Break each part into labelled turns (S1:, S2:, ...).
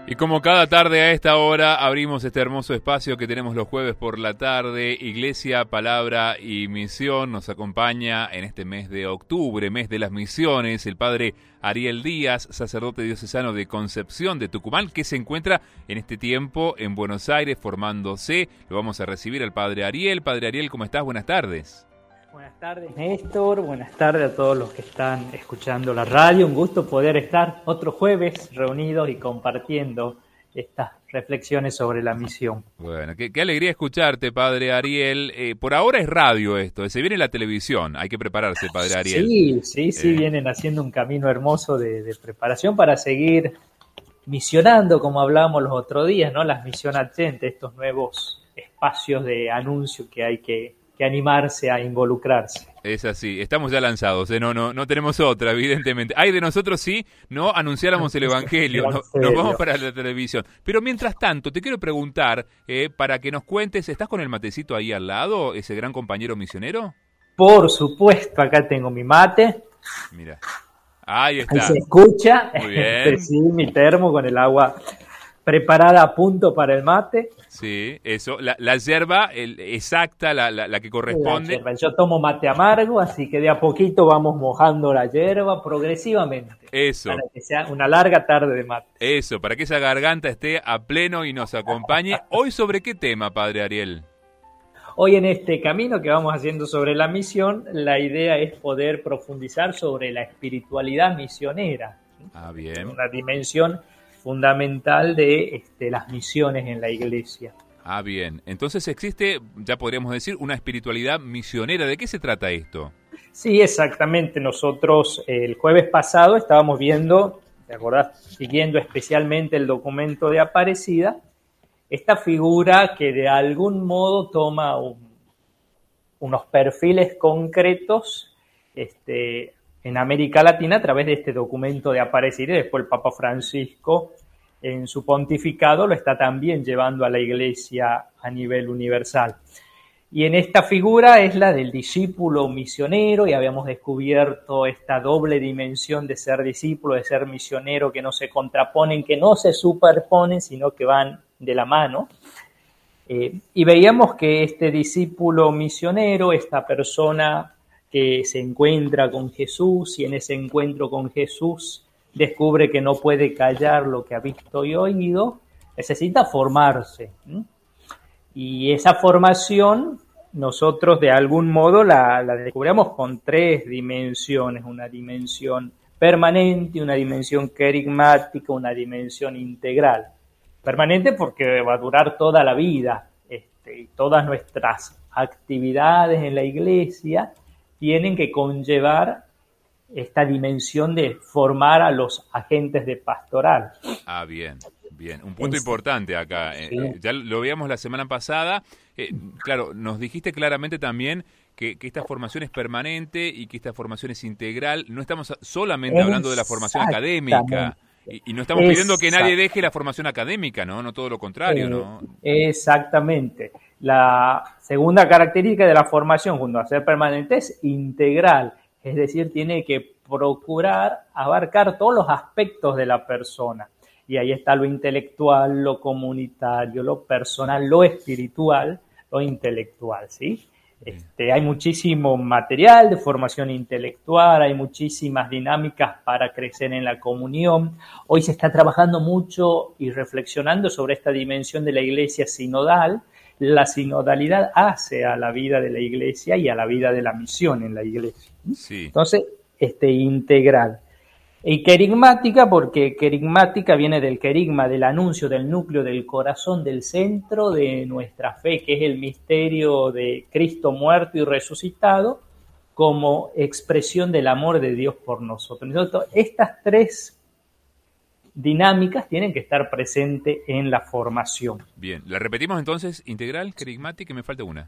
S1: Y como cada tarde a esta hora abrimos este hermoso espacio que tenemos los jueves por la tarde, Iglesia, Palabra y Misión. Nos acompaña en este mes de octubre, mes de las misiones, el padre Ariel Díaz, sacerdote diocesano de Concepción de Tucumán, que se encuentra en este tiempo en Buenos Aires formándose. Lo vamos a recibir al padre Ariel. Padre Ariel, ¿cómo estás? Buenas tardes.
S2: Buenas tardes, Néstor. Buenas tardes a todos los que están escuchando la radio. Un gusto poder estar otro jueves reunidos y compartiendo estas reflexiones sobre la misión.
S1: Bueno, qué alegría escucharte, padre Ariel. Por ahora es radio esto, se viene la televisión. Hay que prepararse, padre Ariel.
S2: Sí, vienen haciendo un camino hermoso de preparación para seguir misionando, como hablábamos los otros días, ¿no? Las misiones agentes, estos nuevos espacios de anuncio que hay que animarse a involucrarse.
S1: Es así, estamos ya lanzados, no tenemos otra, evidentemente. Ay, de nosotros sí, no anunciáramos el Evangelio, nos vamos para la televisión. Pero mientras tanto, te quiero preguntar, para que nos cuentes, ¿estás con el matecito ahí al lado, ese gran compañero misionero?
S2: Por supuesto, acá tengo mi mate.
S1: Mira, ahí está.
S2: Ahí se escucha.
S1: Muy bien.
S2: Sí, mi termo con el agua preparada a punto para el mate.
S1: Sí, eso, la yerba exacta, la que corresponde.
S2: Yo tomo mate amargo, así que de a poquito vamos mojando la yerba progresivamente.
S1: Eso.
S2: Para que sea una larga tarde de mate.
S1: Eso, para que esa garganta esté a pleno y nos acompañe. ¿Hoy sobre qué tema, padre Ariel?
S2: Hoy en este camino que vamos haciendo sobre la misión, la idea es poder profundizar sobre la espiritualidad misionera.
S1: Ah, bien.
S2: Una dimensión fundamental de las misiones en la iglesia.
S1: Ah, bien. Entonces existe, ya podríamos decir, una espiritualidad misionera. ¿De qué se trata esto?
S2: Sí, exactamente. Nosotros el jueves pasado estábamos viendo, ¿te acordás? Siguiendo especialmente el documento de Aparecida, esta figura que de algún modo toma unos perfiles concretos en América Latina a través de este documento de Aparecida, y después el Papa Francisco en su pontificado lo está también llevando a la Iglesia a nivel universal. Y en esta figura es la del discípulo misionero, y habíamos descubierto esta doble dimensión de ser discípulo, de ser misionero, que no se contraponen, que no se superponen, sino que van de la mano. Y veíamos que este discípulo misionero, esta persona que se encuentra con Jesús y en ese encuentro con Jesús descubre que no puede callar lo que ha visto y oído, necesita formarse. Y esa formación nosotros de algún modo la descubrimos con tres dimensiones: una dimensión permanente, una dimensión querigmática, una dimensión integral. Permanente porque va a durar toda la vida, y todas nuestras actividades en la iglesia tienen que conllevar esta dimensión de formar a los agentes de pastoral.
S1: Ah, bien. Un punto importante acá.
S2: Sí.
S1: Ya lo veíamos la semana pasada. Claro, nos dijiste claramente también que esta formación es permanente y que esta formación es integral. No estamos solamente hablando de la formación académica. Y no estamos pidiendo que nadie deje la formación académica, ¿no? No todo lo contrario, ¿no?
S2: Exactamente. La segunda característica de la formación, junto a ser permanente, es integral. Es decir, tiene que procurar abarcar todos los aspectos de la persona. Y ahí está lo intelectual, lo comunitario, lo personal, lo espiritual, lo intelectual, ¿sí? Hay muchísimo material de formación intelectual, hay muchísimas dinámicas para crecer en la comunión. Hoy se está trabajando mucho y reflexionando sobre esta dimensión de la iglesia sinodal. La sinodalidad hace a la vida de la iglesia y a la vida de la misión en la iglesia.
S1: Sí.
S2: Entonces, integral. Y querigmática, porque querigmática viene del querigma, del anuncio, del núcleo, del corazón, del centro de nuestra fe, que es el misterio de Cristo muerto y resucitado, como expresión del amor de Dios por nosotros. Entonces, estas tres dinámicas tienen que estar presentes en la formación.
S1: Bien, la repetimos entonces: integral, querigmática, y me falta una.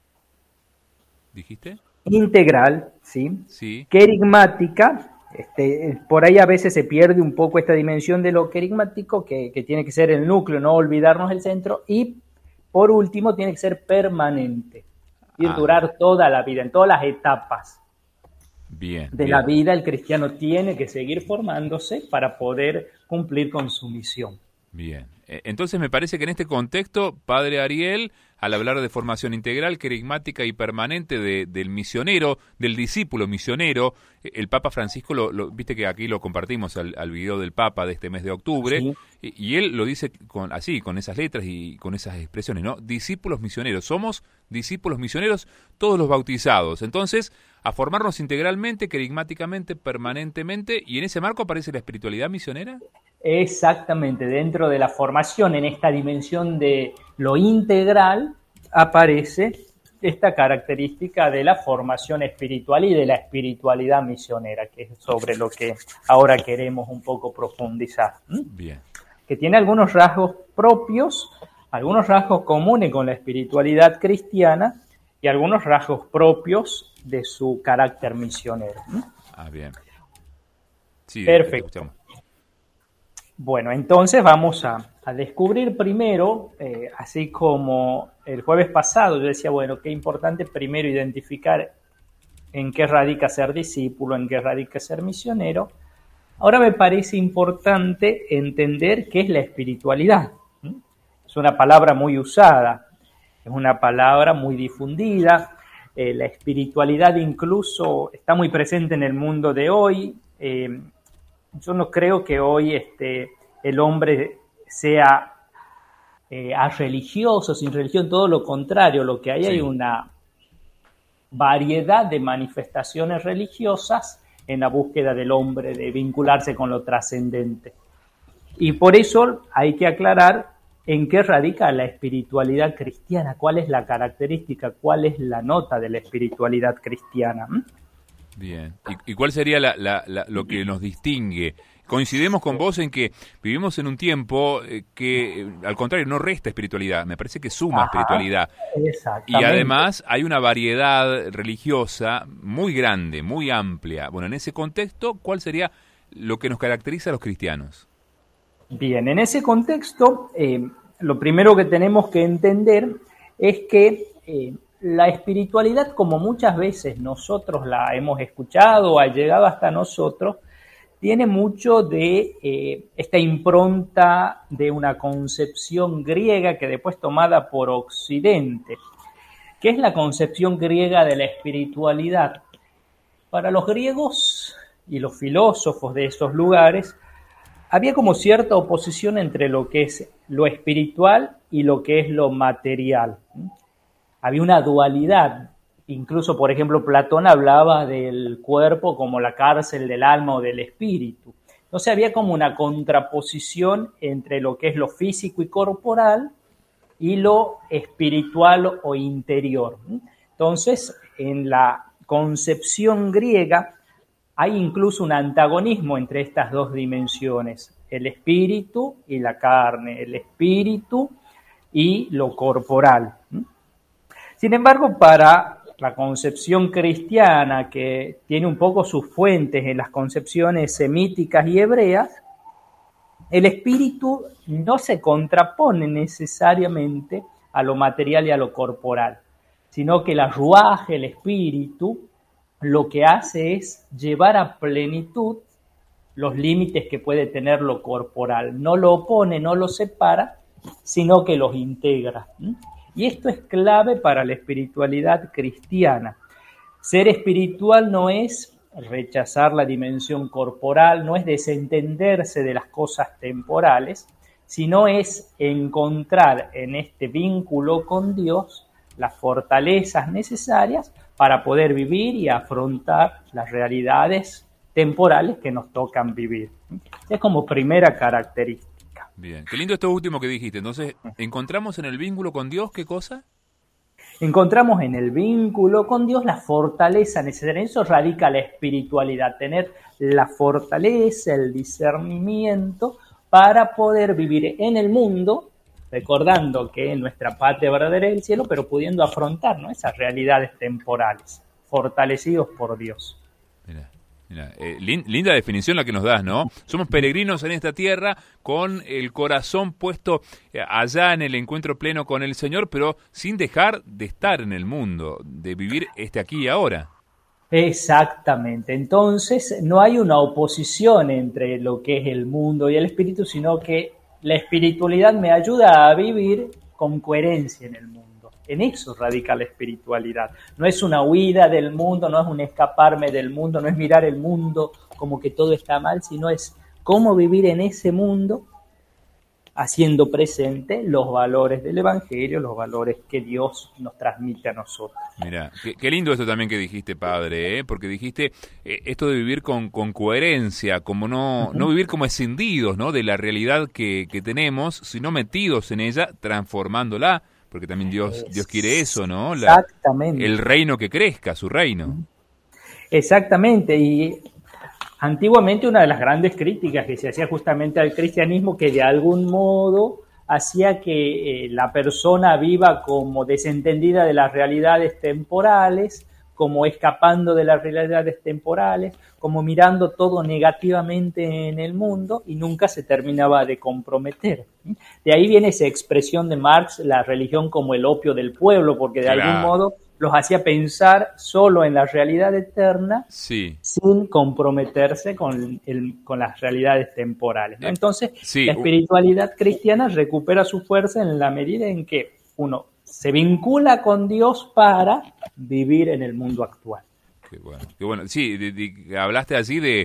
S1: ¿Dijiste?
S2: Integral, ¿sí?
S1: Sí.
S2: Querigmática. Por ahí a veces se pierde un poco esta dimensión de lo querigmático, que tiene que ser el núcleo, no olvidarnos el centro, y por último tiene que ser permanente, durar toda la vida, en todas las etapas de la vida. El cristiano tiene que seguir formándose para poder cumplir con su misión.
S1: Bien. Entonces me parece que en este contexto, Padre Ariel, al hablar de formación integral, querigmática y permanente del misionero, del discípulo misionero, el Papa Francisco, viste que aquí lo compartimos al video del Papa de este mes de octubre,
S2: Sí.
S1: y él lo dice así, con esas letras y con esas expresiones, ¿no? Discípulos misioneros, somos discípulos misioneros todos los bautizados. Entonces, a formarnos integralmente, querigmáticamente, permanentemente, y en ese marco aparece la espiritualidad misionera.
S2: Exactamente, dentro de la formación en esta dimensión de lo integral aparece esta característica de la formación espiritual y de la espiritualidad misionera, que es sobre lo que ahora queremos un poco profundizar.
S1: Bien.
S2: Que tiene algunos rasgos propios, algunos rasgos comunes con la espiritualidad cristiana y algunos rasgos propios de su carácter misionero.
S1: Ah, bien. Sí,
S2: Perfecto. Bueno, entonces vamos a descubrir primero, así como el jueves pasado yo decía, bueno, qué importante primero identificar en qué radica ser discípulo, en qué radica ser misionero. Ahora me parece importante entender qué es la espiritualidad. Es una palabra muy usada, es una palabra muy difundida. La espiritualidad incluso está muy presente en el mundo de hoy. Yo no creo que hoy el hombre sea religioso, sin religión, todo lo contrario. Lo que hay,
S1: sí.
S2: Hay una variedad de manifestaciones religiosas en la búsqueda del hombre, de vincularse con lo trascendente. Y por eso hay que aclarar en qué radica la espiritualidad cristiana, cuál es la característica, cuál es la nota de la espiritualidad cristiana.
S1: Bien. ¿Y cuál sería lo que nos distingue? Coincidimos con vos en que vivimos en un tiempo que, al contrario, no resta espiritualidad, me parece que suma espiritualidad. Y además hay una variedad religiosa muy grande, muy amplia. Bueno, en ese contexto, ¿cuál sería lo que nos caracteriza a los cristianos?
S2: Bien, en ese contexto, lo primero que tenemos que entender es que la espiritualidad, como muchas veces nosotros la hemos escuchado, ha llegado hasta nosotros, tiene mucho de esta impronta de una concepción griega que después tomada por Occidente. ¿Qué es la concepción griega de la espiritualidad? Para los griegos y los filósofos de esos lugares, había como cierta oposición entre lo que es lo espiritual y lo que es lo material. Había una dualidad. Incluso, por ejemplo, Platón hablaba del cuerpo como la cárcel del alma o del espíritu. Entonces había como una contraposición entre lo que es lo físico y corporal y lo espiritual o interior. Entonces, en la concepción griega hay incluso un antagonismo entre estas dos dimensiones, el espíritu y la carne, el espíritu y lo corporal. Sin embargo, para la concepción cristiana, que tiene un poco sus fuentes en las concepciones semíticas y hebreas, el espíritu no se contrapone necesariamente a lo material y a lo corporal, sino que la ruaj, el espíritu, lo que hace es llevar a plenitud los límites que puede tener lo corporal. No lo opone, no lo separa, sino que los integra. Y esto es clave para la espiritualidad cristiana. Ser espiritual no es rechazar la dimensión corporal, no es desentenderse de las cosas temporales, sino es encontrar en este vínculo con Dios las fortalezas necesarias para poder vivir y afrontar las realidades temporales que nos tocan vivir. Es como primera característica.
S1: Bien, qué lindo esto último que dijiste. Entonces, ¿encontramos en el vínculo con Dios qué cosa?
S2: Encontramos en el vínculo con Dios la fortaleza necesaria. En eso radica la espiritualidad, tener la fortaleza, el discernimiento para poder vivir en el mundo, recordando que nuestra patria verdadera es el cielo, pero pudiendo afrontar, ¿no?, esas realidades temporales, fortalecidos por Dios.
S1: Mira, linda definición la que nos das, ¿no? Somos peregrinos en esta tierra con el corazón puesto allá en el encuentro pleno con el Señor, pero sin dejar de estar en el mundo, de vivir aquí y ahora.
S2: Exactamente. Entonces, no hay una oposición entre lo que es el mundo y el espíritu, sino que la espiritualidad me ayuda a vivir con coherencia en el mundo. En eso radica la espiritualidad. No es una huida del mundo, no es un escaparme del mundo, no es mirar el mundo como que todo está mal, sino es cómo vivir en ese mundo haciendo presente los valores del Evangelio, los valores que Dios nos transmite a nosotros.
S1: Mira, qué lindo esto también que dijiste, padre, ¿eh? Porque dijiste esto de vivir con coherencia, como no vivir como escindidos, ¿no? De la realidad que tenemos, sino metidos en ella, transformándola, porque también Dios quiere eso, ¿no?
S2: Exactamente.
S1: El reino que crezca, su reino.
S2: Exactamente, y antiguamente una de las grandes críticas que se hacía justamente al cristianismo, que de algún modo hacía que la persona viva como desentendida de las realidades temporales, como escapando de las realidades temporales, como mirando todo negativamente en el mundo y nunca se terminaba de comprometer. De ahí viene esa expresión de Marx, la religión como el opio del pueblo, porque de algún modo los hacía pensar solo en la realidad eterna, sin comprometerse con las realidades temporales, ¿no? Entonces, la espiritualidad cristiana recupera su fuerza en la medida en que uno se vincula con Dios para vivir en el mundo actual.
S1: Qué bueno. Sí, hablaste así de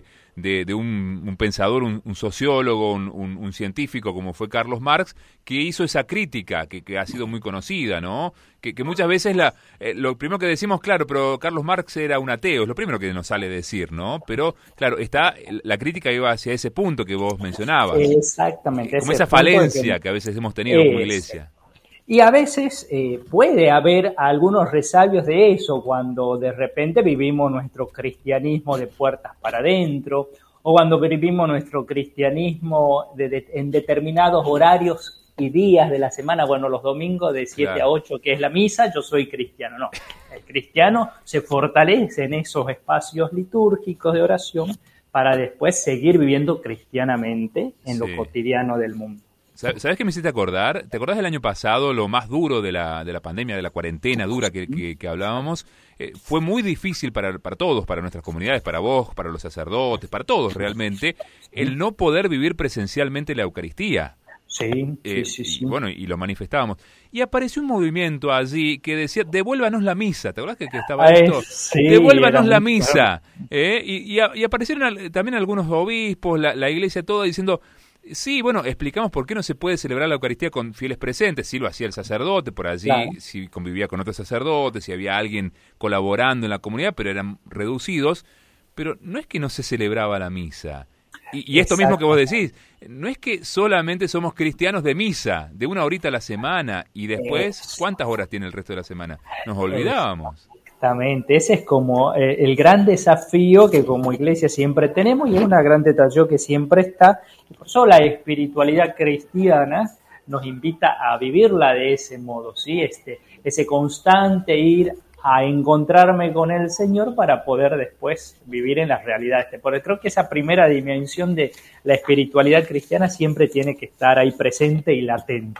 S1: un pensador, un sociólogo, un científico como fue Carlos Marx, que hizo esa crítica que ha sido muy conocida, ¿no? Que muchas veces lo primero que decimos, claro, pero Carlos Marx era un ateo, es lo primero que nos sale decir, ¿no? Pero, claro, la crítica iba hacia ese punto que vos mencionabas.
S2: Exactamente.
S1: Como esa falencia que a veces hemos tenido como iglesia.
S2: Y a veces puede haber algunos resabios de eso cuando de repente vivimos nuestro cristianismo de puertas para adentro, o cuando vivimos nuestro cristianismo en determinados horarios y días de la semana, bueno, los domingos de 7 a 8, que es la misa, yo soy cristiano. No, el cristiano se fortalece en esos espacios litúrgicos de oración para después seguir viviendo cristianamente en lo cotidiano del mundo.
S1: ¿Sabes qué me hiciste acordar? ¿Te acordás del año pasado, lo más duro de la pandemia, de la cuarentena dura que hablábamos? Fue muy difícil para todos, para nuestras comunidades, para vos, para los sacerdotes, para todos realmente, el no poder vivir presencialmente la Eucaristía.
S2: Sí.
S1: Y bueno, y lo manifestábamos. Y apareció un movimiento allí que decía, devuélvanos la misa. ¿Te acordás que estaba esto?
S2: Sí,
S1: devuélvanos la misa. Y aparecieron también algunos obispos, la iglesia toda diciendo... Sí, bueno, explicamos por qué no se puede celebrar la Eucaristía con fieles presentes. Sí lo hacía el sacerdote por allí, sí convivía con otros sacerdotes, si había alguien colaborando en la comunidad, pero eran reducidos. Pero no es que no se celebraba la misa. Y esto mismo que vos decís, no es que solamente somos cristianos de misa, de 1 horita a la semana, y después, ¿cuántas horas tiene el resto de la semana? Nos olvidábamos.
S2: Exactamente, ese es como el gran desafío que como iglesia siempre tenemos y es una gran tentación que siempre está. Y por eso la espiritualidad cristiana nos invita a vivirla de ese modo, ¿sí? Ese constante ir a encontrarme con el Señor para poder después vivir en las realidades. Porque creo que esa primera dimensión de la espiritualidad cristiana siempre tiene que estar ahí presente y latente.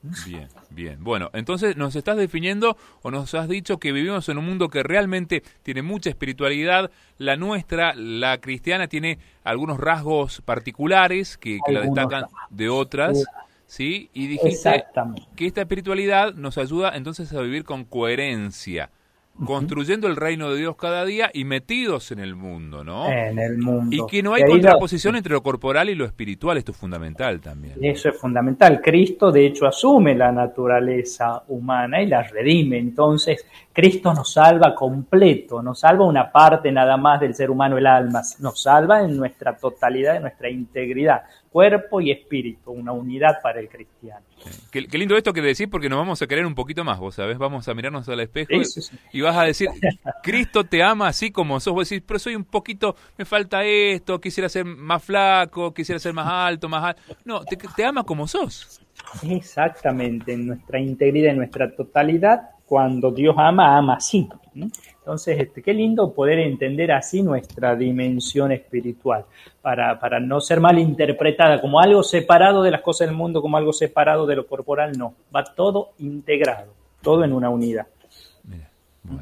S1: Bien. Bueno, entonces nos estás definiendo o nos has dicho que vivimos en un mundo que realmente tiene mucha espiritualidad. La nuestra, la cristiana, tiene algunos rasgos particulares que la destacan de otras, ¿sí? Y dijiste que esta espiritualidad nos ayuda entonces a vivir con coherencia, construyendo el reino de Dios cada día y metidos en el mundo, ¿no?
S2: En el mundo.
S1: Y que no hay contraposición entre lo corporal y lo espiritual, esto es fundamental también.
S2: Eso es fundamental. Cristo, de hecho, asume la naturaleza humana y la redime. Entonces, Cristo nos salva completo, nos salva una parte nada más del ser humano, el alma, nos salva en nuestra totalidad, en nuestra integridad, cuerpo y espíritu, una unidad para el cristiano.
S1: Qué lindo esto que decís, porque nos vamos a querer un poquito más, vos sabés, vamos a mirarnos al espejo y vas a decir, Cristo te ama así como sos, vos decís, pero soy un poquito, me falta esto, quisiera ser más flaco, quisiera ser más alto, No, te ama como sos.
S2: Exactamente, en nuestra integridad, en nuestra totalidad, cuando Dios ama así. Entonces, qué lindo poder entender así nuestra dimensión espiritual, para no ser mal interpretada como algo separado de las cosas del mundo, como algo separado de lo corporal, no. Va todo integrado, todo en una unidad.
S1: Mira, bueno.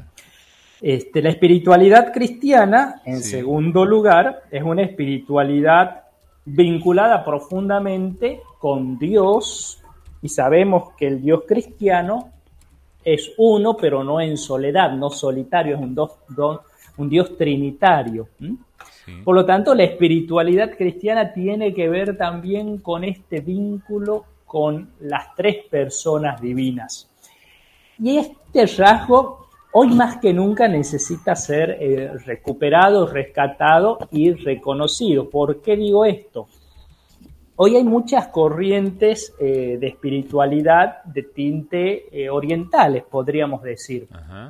S2: La espiritualidad cristiana, en segundo lugar, es una espiritualidad vinculada profundamente con Dios, y sabemos que el Dios cristiano es uno, pero no en soledad, no solitario, es un Dios trinitario.
S1: Sí.
S2: Por lo tanto, la espiritualidad cristiana tiene que ver también con este vínculo con las tres personas divinas. Y este rasgo, hoy más que nunca, necesita ser recuperado, rescatado y reconocido. ¿Por qué digo esto? Hoy hay muchas corrientes de espiritualidad de tinte orientales, podríamos decir,
S1: Ajá.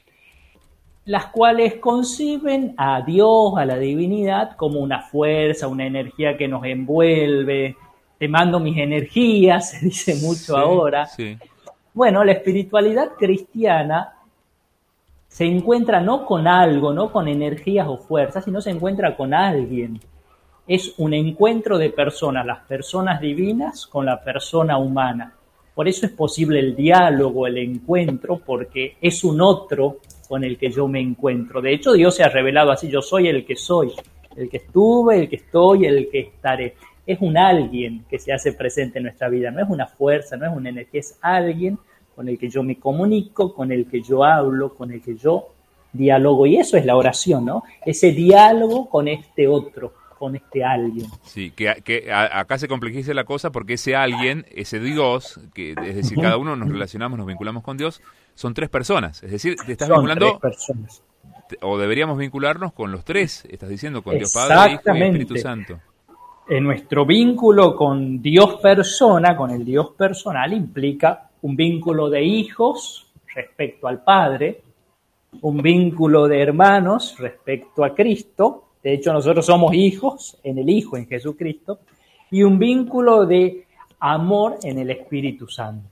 S2: las cuales conciben a Dios, a la divinidad, como una fuerza, una energía que nos envuelve. Te mando mis energías, se dice mucho ahora.
S1: Sí.
S2: Bueno, la espiritualidad cristiana se encuentra no con algo, no con energías o fuerzas, sino se encuentra con alguien. Es un encuentro de personas, las personas divinas con la persona humana. Por eso es posible el diálogo, el encuentro, porque es un otro con el que yo me encuentro. De hecho, Dios se ha revelado así: yo soy, el que estuve, el que estoy, el que estaré. Es un alguien que se hace presente en nuestra vida, no es una fuerza, no es una energía, es alguien con el que yo me comunico, con el que yo hablo, con el que yo dialogo. Y eso es la oración, ¿no? Ese diálogo con este otro, con este alguien.
S1: Sí, que acá se complejiza la cosa porque ese alguien, ese Dios, que es decir, cada uno nos relacionamos, nos vinculamos con Dios, son tres personas. Es decir, te estás vinculando,
S2: tres personas.
S1: O deberíamos vincularnos con los tres, estás diciendo, con Dios Padre, Hijo y Espíritu Santo.
S2: En nuestro vínculo con Dios persona, con el Dios personal, implica un vínculo de hijos respecto al Padre, un vínculo de hermanos respecto a Cristo. De hecho, nosotros somos hijos en el Hijo, en Jesucristo, y un vínculo de amor en el Espíritu Santo.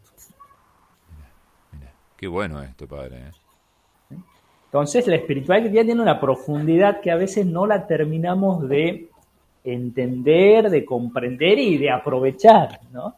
S1: Mira, qué bueno esto, Padre.
S2: Entonces, la espiritualidad tiene una profundidad que a veces no la terminamos de entender, de comprender y de aprovechar, ¿no?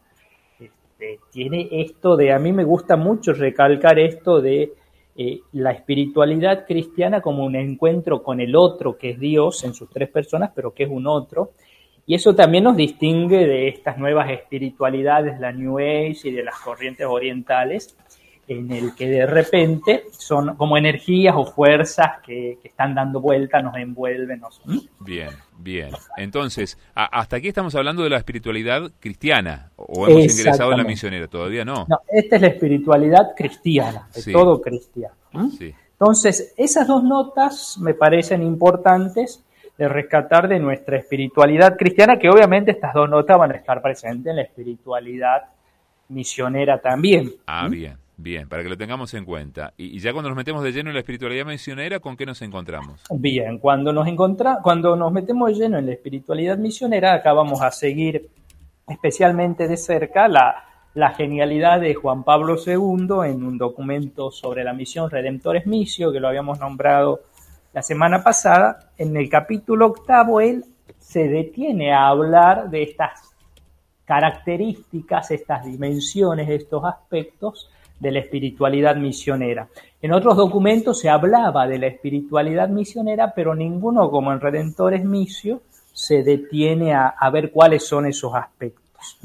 S2: Tiene esto de, a mí me gusta mucho recalcar esto de la espiritualidad cristiana como un encuentro con el otro, que es Dios en sus tres personas, pero que es un otro. Y eso también nos distingue de estas nuevas espiritualidades, la New Age y de las corrientes orientales, en el que de repente son como energías o fuerzas que están dando vuelta, nos envuelven.
S1: Bien, bien. Entonces, hasta aquí estamos hablando de la espiritualidad cristiana, o hemos ingresado en la misionera, todavía no.
S2: No, esta es la espiritualidad cristiana, de todo cristiano.
S1: Sí.
S2: Entonces, esas dos notas me parecen importantes de rescatar de nuestra espiritualidad cristiana, que obviamente estas dos notas van a estar presentes en la espiritualidad misionera también.
S1: Bien. Bien, para que lo tengamos en cuenta. Y ya cuando nos metemos de lleno en la espiritualidad misionera, ¿con qué nos encontramos?
S2: Bien, cuando nos metemos de lleno en la espiritualidad misionera, acá vamos a seguir especialmente de cerca la genialidad de Juan Pablo II en un documento sobre la misión Redemptores Missio, que lo habíamos nombrado la semana pasada. En el capítulo 8, él se detiene a hablar de estas características, estas dimensiones, estos aspectos de la espiritualidad misionera. En otros documentos se hablaba de la espiritualidad misionera, pero ninguno, como en Redemptores Missio, se detiene a ver cuáles son esos aspectos.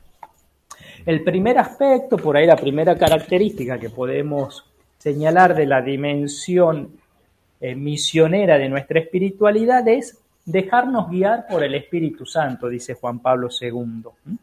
S2: El primer aspecto, por ahí la primera característica que podemos señalar de la dimensión misionera de nuestra espiritualidad es dejarnos guiar por el Espíritu Santo, dice Juan Pablo II.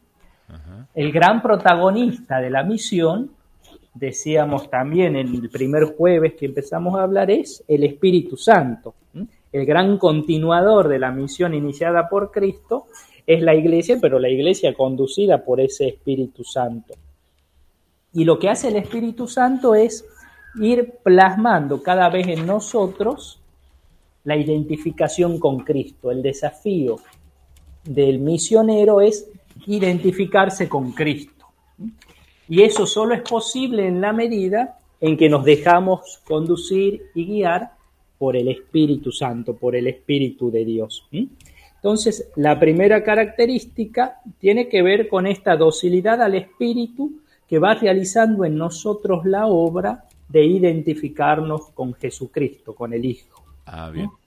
S2: El gran protagonista de la misión, decíamos también en el primer jueves que empezamos a hablar, es el Espíritu Santo. El gran continuador de la misión iniciada por Cristo es la Iglesia, pero la Iglesia conducida por ese Espíritu Santo. Y lo que hace el Espíritu Santo es ir plasmando cada vez en nosotros la identificación con Cristo. El desafío del misionero es identificarse con Cristo. Y eso solo es posible en la medida en que nos dejamos conducir y guiar por el Espíritu Santo, por el Espíritu de Dios. Entonces, la primera característica tiene que ver con esta docilidad al Espíritu que va realizando en nosotros la obra de identificarnos con Jesucristo, con el Hijo.
S1: Bien.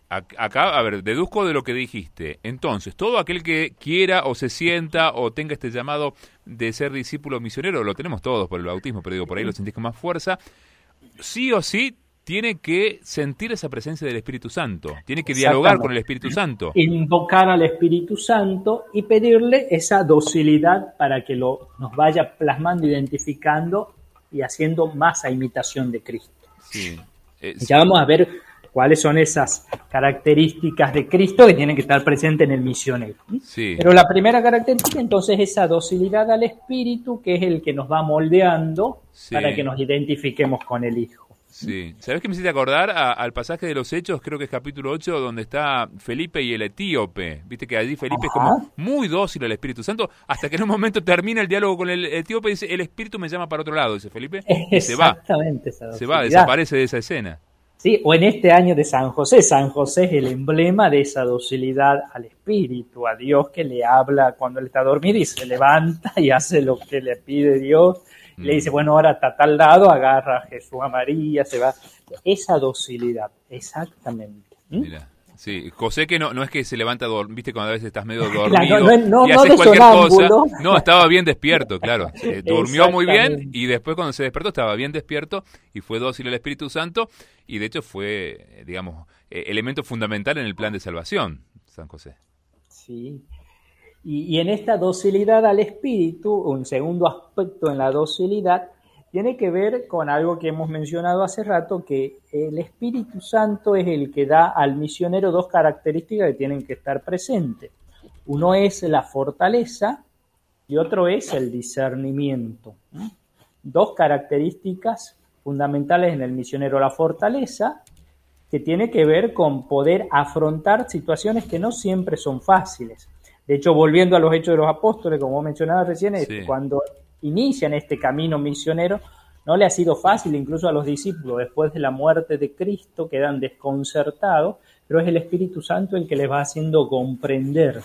S1: Acá, a ver, deduzco de lo que dijiste. Entonces, todo aquel que quiera o se sienta o tenga este llamado de ser discípulo misionero, lo tenemos todos por el bautismo, pero digo, por ahí lo sentís con más fuerza, sí o sí tiene que sentir esa presencia del Espíritu Santo, tiene que dialogar con el Espíritu Santo.
S2: Invocar al Espíritu Santo y pedirle esa docilidad para que nos vaya plasmando, identificando y haciendo más a imitación de Cristo.
S1: Sí.
S2: Ya vamos a ver cuáles son esas características de Cristo que tienen que estar presentes en el misionero.
S1: Sí.
S2: Pero la primera característica, entonces, es esa docilidad al Espíritu, que es el que nos va moldeando para que nos identifiquemos con el Hijo.
S1: Sí. ¿Sabés qué me hiciste acordar? Al pasaje de los Hechos, creo que es capítulo 8, donde está Felipe y el etíope. Viste que allí Felipe es como muy dócil al Espíritu Santo, hasta que en un momento termina el diálogo con el etíope y dice, el Espíritu me llama para otro lado, dice Felipe, y se va.
S2: Exactamente.
S1: Se va, desaparece de esa escena.
S2: Sí, o en este año de San José es el emblema de esa docilidad al Espíritu, a Dios que le habla cuando él está dormido y se levanta y hace lo que le pide Dios. Le dice, bueno, ahora está a tal lado, agarra a Jesús, a María, se va. Esa docilidad, exactamente.
S1: Mira, sí, José que no es que se levanta, viste cuando a veces estás medio dormido
S2: no,
S1: y haces cualquier cosa. No, estaba bien despierto, claro. Durmió muy bien y después cuando se despertó estaba bien despierto y fue dócil al Espíritu Santo y de hecho fue, digamos, elemento fundamental en el plan de salvación, San José.
S2: Sí. Y en esta docilidad al Espíritu, un segundo aspecto en la docilidad, tiene que ver con algo que hemos mencionado hace rato, que el Espíritu Santo es el que da al misionero dos características que tienen que estar presentes. Uno es la fortaleza y otro es el discernimiento. Dos características fundamentales en el misionero. La fortaleza, que tiene que ver con poder afrontar situaciones que no siempre son fáciles. De hecho, volviendo a los Hechos de los Apóstoles, como mencionaba recién, cuando inician este camino misionero, no le ha sido fácil incluso a los discípulos. Después de la muerte de Cristo quedan desconcertados, pero es el Espíritu Santo el que les va haciendo comprender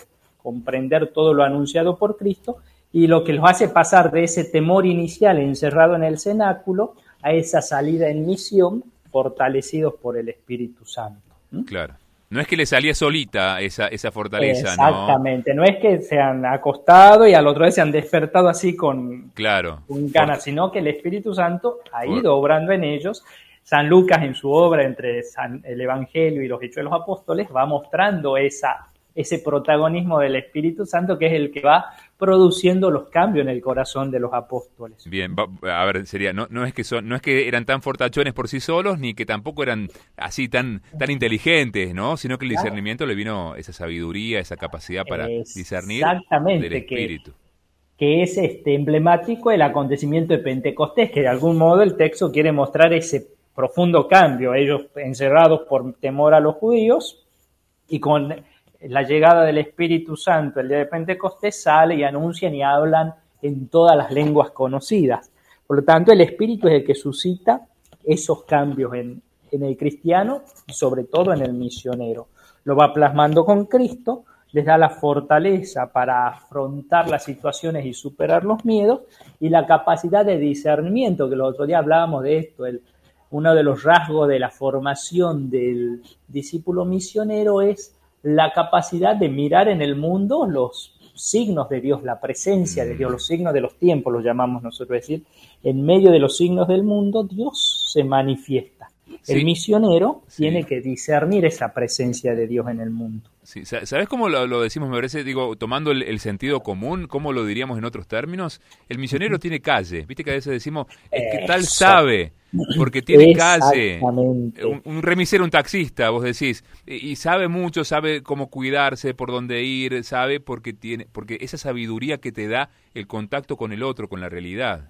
S2: todo lo anunciado por Cristo y lo que los hace pasar de ese temor inicial encerrado en el cenáculo a esa salida en misión fortalecidos por el Espíritu Santo.
S1: Claro. No es que le salía solita esa fortaleza,
S2: exactamente, no es que se han acostado y al otro día se han despertado así con ganas, sino que el Espíritu Santo ha ido obrando en ellos. San Lucas en su obra entre el Evangelio y los Hechos de los Apóstoles va mostrando ese protagonismo del Espíritu Santo que es el que va produciendo los cambios en el corazón de los apóstoles.
S1: Bien, a ver, no es que eran tan fortachones por sí solos ni que tampoco eran así tan inteligentes, ¿no? Sino que el discernimiento le vino esa sabiduría, esa capacidad para discernir del Espíritu.
S2: Que es emblemático el acontecimiento de Pentecostés, que de algún modo el texto quiere mostrar ese profundo cambio, ellos encerrados por temor a los judíos y con la llegada del Espíritu Santo el día de Pentecostés sale y anuncian y hablan en todas las lenguas conocidas. Por lo tanto, el Espíritu es el que suscita esos cambios en el cristiano y sobre todo en el misionero. Lo va plasmando con Cristo, les da la fortaleza para afrontar las situaciones y superar los miedos y la capacidad de discernimiento, que el otro día hablábamos de esto, uno de los rasgos de la formación del discípulo misionero es la capacidad de mirar en el mundo los signos de Dios, la presencia de Dios, los signos de los tiempos, los llamamos nosotros, es decir, en medio de los signos del mundo, Dios se manifiesta. Sí. El misionero tiene que discernir esa presencia de Dios en el mundo.
S1: Sí. ¿Sabes cómo lo decimos? Me parece, tomando el sentido común, ¿cómo lo diríamos en otros términos? El misionero tiene calle. Viste que a veces decimos, ¿qué tal sabe? Porque tiene calle. Un remisero, un taxista, vos decís, y sabe mucho, sabe cómo cuidarse, por dónde ir, sabe porque esa sabiduría que te da el contacto con el otro, con la realidad.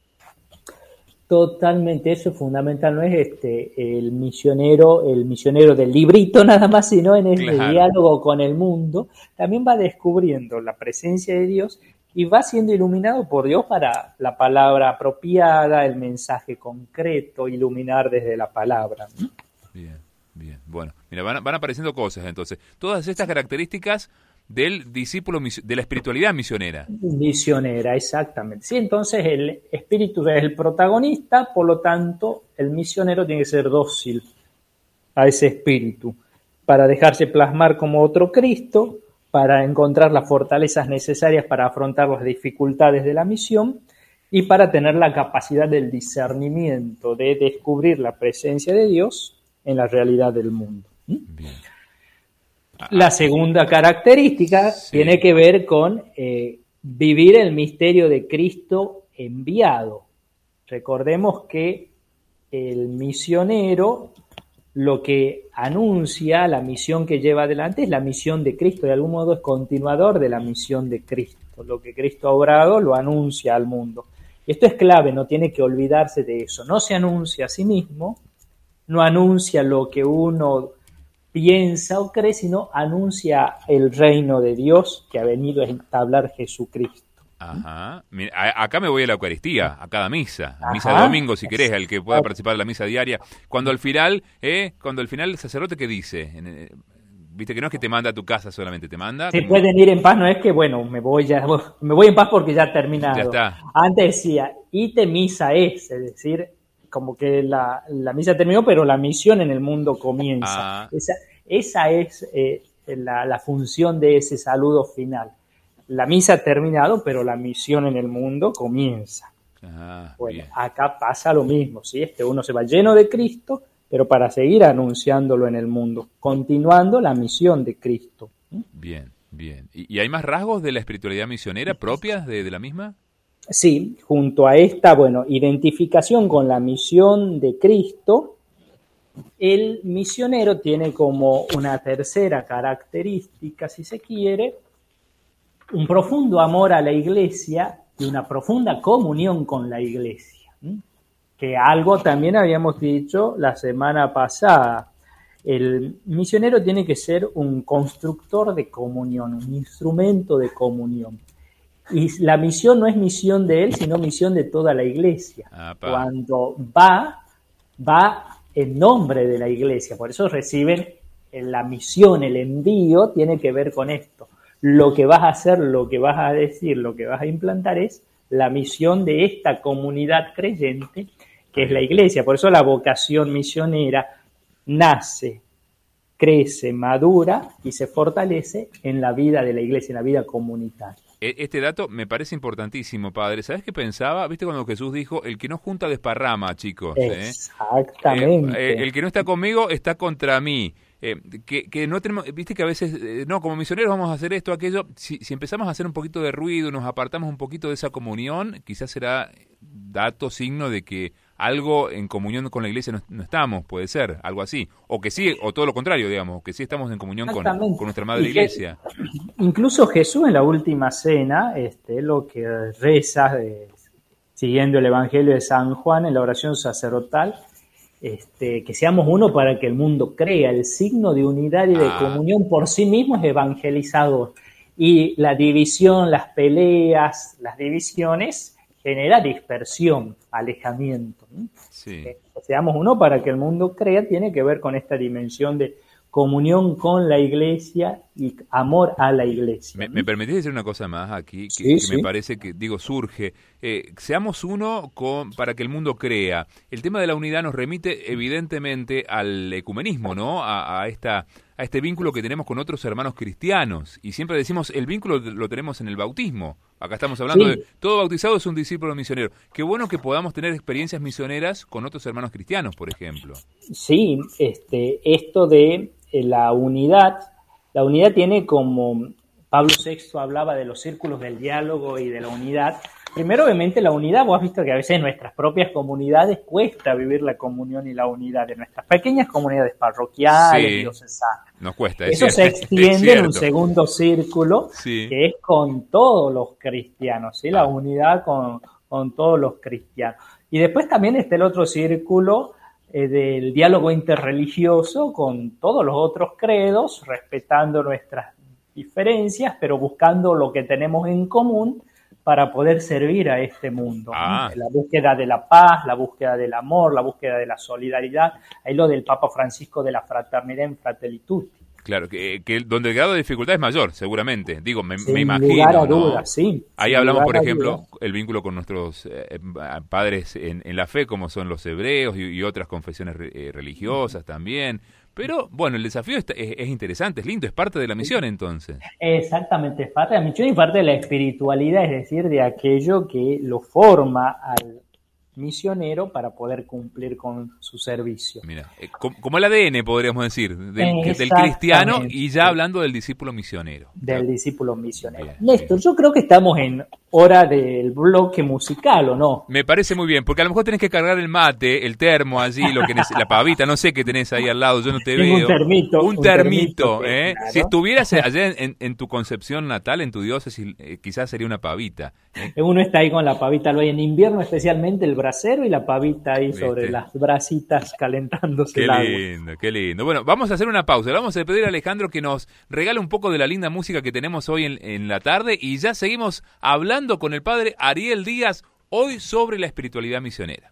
S2: Totalmente, eso es fundamental, no es el misionero del librito nada más, sino en el diálogo con el mundo, también va descubriendo la presencia de Dios y va siendo iluminado por Dios para la palabra apropiada, el mensaje concreto, iluminar desde la palabra.
S1: Bien. Bueno, mira, van apareciendo cosas entonces. Todas estas características del discípulo, de la espiritualidad misionera.
S2: Misionera, exactamente. Sí, entonces el espíritu es el protagonista, por lo tanto, el misionero tiene que ser dócil a ese espíritu. para dejarse plasmar como otro Cristo, para encontrar las fortalezas necesarias para afrontar las dificultades de la misión y para tener la capacidad del discernimiento, de descubrir la presencia de Dios en la realidad del mundo.
S1: Bien.
S2: La segunda característica tiene que ver con vivir el misterio de Cristo enviado. Recordemos que el misionero lo que anuncia, la misión que lleva adelante es la misión de Cristo, de algún modo es continuador de la misión de Cristo. Lo que Cristo ha obrado lo anuncia al mundo. Esto es clave, no tiene que olvidarse de eso. No se anuncia a sí mismo, no anuncia lo que uno piensa o cree, sino anuncia el reino de Dios que ha venido a entablar Jesucristo.
S1: Ajá. Mira, acá me voy a la Eucaristía, a cada misa de domingo, si querés, el que pueda participar de la misa diaria. Cuando al final el sacerdote, ¿qué dice? Viste que no es que te manda a tu casa solamente, te manda.
S2: Se pueden ir en paz, no es que, bueno, me voy en paz porque ya ha terminado.
S1: Ya está.
S2: Antes decía, ite misa es decir, como que la misa terminó, pero la misión en el mundo comienza. Esa es la función de ese saludo final. La misa ha terminado, pero la misión en el mundo comienza. Bueno, bien. Acá pasa lo mismo, ¿sí? Uno se va lleno de Cristo, pero para seguir anunciándolo en el mundo, continuando la misión de Cristo.
S1: Bien, bien. ¿Y hay más rasgos de la espiritualidad misionera propias de la misma?
S2: Sí, junto a esta, identificación con la misión de Cristo, el misionero tiene como una tercera característica, si se quiere, un profundo amor a la Iglesia y una profunda comunión con la Iglesia, que algo también habíamos dicho la semana pasada. El misionero tiene que ser un constructor de comunión, un instrumento de comunión. Y la misión no es misión de él, sino misión de toda la Iglesia. Cuando va en nombre de la Iglesia. Por eso reciben la misión, el envío, tiene que ver con esto. Lo que vas a hacer, lo que vas a decir, lo que vas a implantar es la misión de esta comunidad creyente que es la Iglesia. Por eso la vocación misionera nace, crece, madura y se fortalece en la vida de la Iglesia, en la vida comunitaria.
S1: Este dato me parece importantísimo, padre. ¿Sabes qué pensaba? ¿Viste cuando Jesús dijo, el que no junta desparrama, chicos?
S2: Exactamente.
S1: El que no está conmigo está contra mí. Que no tenemos, viste que a veces, no, como misioneros vamos a hacer esto, aquello. Si empezamos a hacer un poquito de ruido, nos apartamos un poquito de esa comunión, quizás será dato, signo de que algo en comunión con la Iglesia no estamos, puede ser, algo así. O que sí, o todo lo contrario, digamos, que sí estamos en comunión con nuestra Madre Iglesia.
S2: Incluso Jesús en la última cena, lo que reza, siguiendo el Evangelio de San Juan en la oración sacerdotal, que seamos uno para que el mundo crea. El signo de unidad y de comunión por sí mismo es evangelizador. Y la división, las peleas, las divisiones genera dispersión, alejamiento.
S1: Sí.
S2: Que seamos uno para que el mundo crea tiene que ver con esta dimensión de comunión con la Iglesia y amor a la Iglesia.
S1: ¿Me permitís decir una cosa más aquí? Que me parece que, surge. Seamos uno para que el mundo crea. El tema de la unidad nos remite evidentemente al ecumenismo, ¿no? A este vínculo que tenemos con otros hermanos cristianos. Y siempre decimos, el vínculo lo tenemos en el bautismo. Acá estamos hablando de todo bautizado es un discípulo misionero. Qué bueno que podamos tener experiencias misioneras con otros hermanos cristianos, por ejemplo.
S2: Sí, esto de la unidad tiene como Pablo VI hablaba de los círculos del diálogo y de la unidad. Primero, obviamente, la unidad, vos has visto que a veces en nuestras propias comunidades cuesta vivir la comunión y la unidad de nuestras pequeñas comunidades parroquiales, diocesanas.
S1: Nos cuesta.
S2: Eso se extiende en un segundo círculo, que es con todos los cristianos, ¿sí? La unidad con todos los cristianos. Y después también está el otro círculo del diálogo interreligioso con todos los otros credos, respetando nuestras diferencias, pero buscando lo que tenemos en común para poder servir a este mundo. La búsqueda de la paz, la búsqueda del amor, la búsqueda de la solidaridad. Ahí lo del Papa Francisco de la fraternidad en Fratelli Tutti.
S1: Claro, que donde el grado de dificultad es mayor, seguramente. Digo, me imagino,
S2: lugar a
S1: ¿no?
S2: duda, sí.
S1: Ahí hablamos, por ejemplo, el vínculo con nuestros padres en la fe, como son los hebreos y otras confesiones religiosas también. Pero bueno, el desafío es interesante, es lindo, es parte de la misión entonces.
S2: Exactamente, es parte de la misión y parte de la espiritualidad, es decir, de aquello que lo forma al misionero para poder cumplir con su servicio.
S1: Mira, como el ADN podríamos decir, del cristiano, y ya hablando del discípulo misionero.
S2: Del discípulo misionero.
S1: Bien,
S2: Néstor, yo creo que estamos en hora del bloque musical, ¿o no?
S1: Me parece muy bien, porque a lo mejor tenés que cargar el mate, el termo allí, la pavita, no sé qué tenés ahí al lado, yo no te
S2: Tengo
S1: veo.
S2: un termito,
S1: ¿eh?
S2: claro.
S1: Si estuvieras allá en tu concepción natal, en tu diócesis, quizás sería una pavita.
S2: Uno está ahí con la pavita, en invierno especialmente el brasero y la pavita ahí sobre las brasitas calentándose el agua.
S1: Qué lindo, qué lindo. Bueno, vamos a hacer una pausa. Le vamos a pedir a Alejandro que nos regale un poco de la linda música que tenemos hoy en la tarde y ya seguimos hablando con el padre Ariel Díaz hoy sobre la espiritualidad misionera.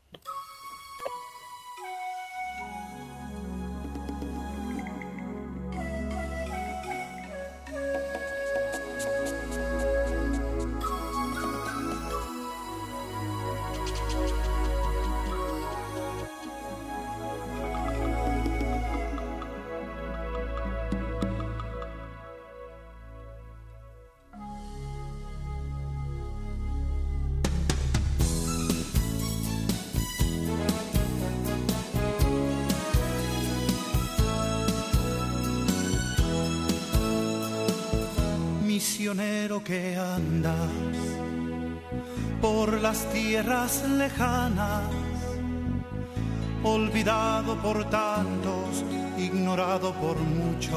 S3: Misionero que andas por las tierras lejanas, olvidado por tantos, ignorado por muchos,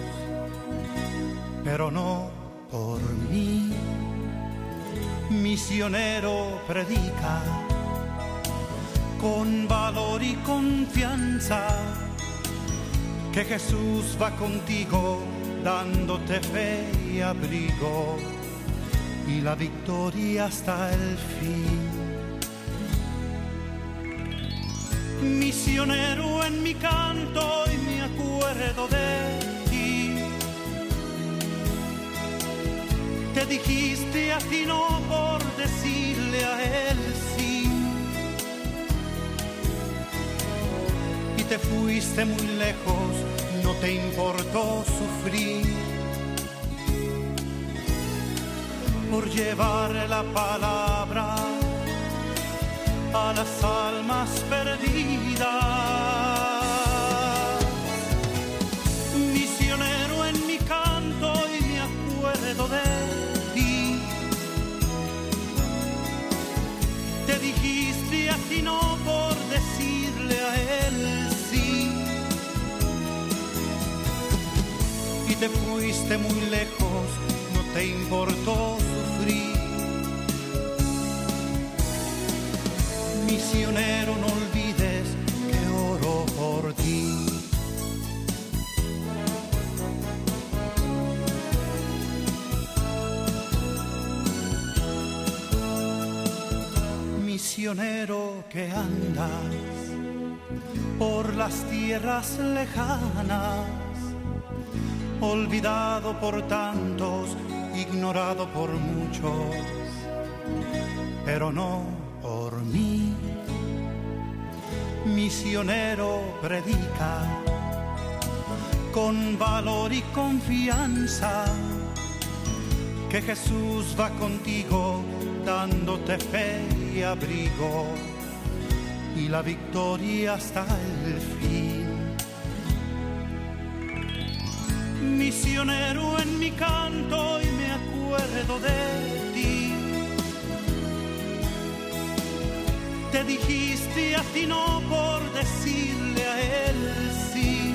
S3: pero no por mí. Misionero predica con valor y confianza que Jesús va contigo, dándote fe y abrigo y la victoria hasta el fin. Misionero, en mi canto y me acuerdo de ti. Te dijiste a ti no por decirle a él sí. Y te fuiste muy lejos, no te importó sufrir por llevar la palabra a las almas perdidas. Misionero, en mi canto y me acuerdo de ti. Te dijiste a ti no por decirle a él sí. Y te fuiste muy lejos, no te importó sufrir. Misionero, no olvides que oro por ti. Misionero que andas por las tierras lejanas, olvidado por tantos, ignorado por muchos, pero no por mí. Misionero predica con valor y confianza que Jesús va contigo, dándote fe y abrigo y la victoria hasta el fin. Misionero, en mi canto y me acuerdo de ti. Te dijiste a ti no por decirle a él sí.